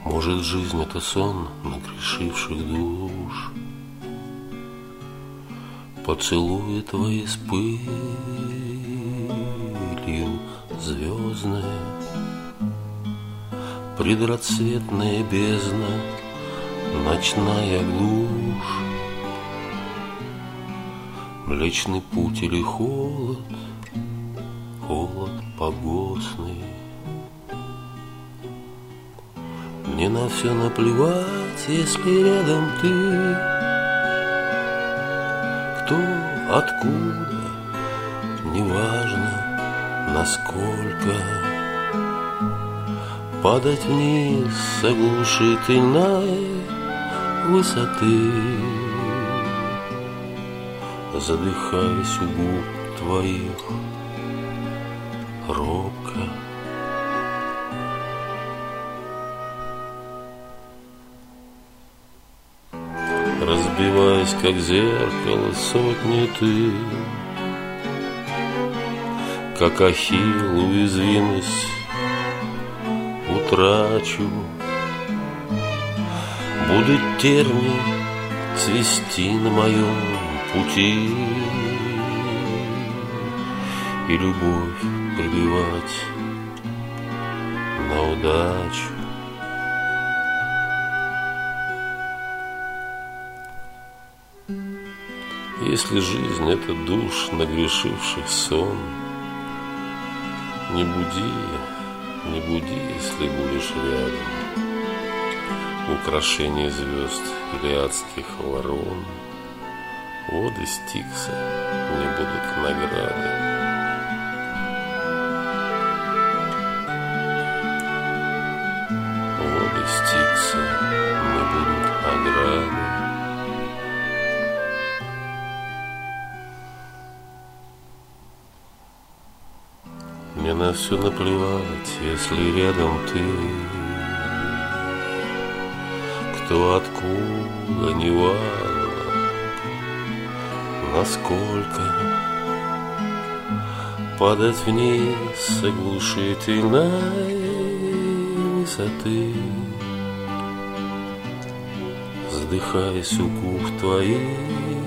Может, жизнь — это сон нагрешивших душ, поцелуи твои с пылью звездные, предрассветная бездна, ночная глушь, Млечный путь или холод, холод погостный. Мне на все наплевать, если рядом ты. Кто, откуда, неважно, насколько. Падать вниз с оглушительной высоты, задыхаясь у губ твоих робко. Разбиваясь, как зеркало, сотни ты, как Ахилл, уязвимость утрачу. Будут терни цвести на моем пути и любовь прибивать на удачу. Если жизнь — это душ нагрешивших сон, не буди, если будешь рядом. Украшение звезд или адских ворон, воды Стикса не будут награды. Воды Стикса не будут награды. Мне на все наплевать, если рядом ты. Кто, откуда, неважно, насколько. Падать вниз с оглушительной высоты, задыхаясь у губ твоих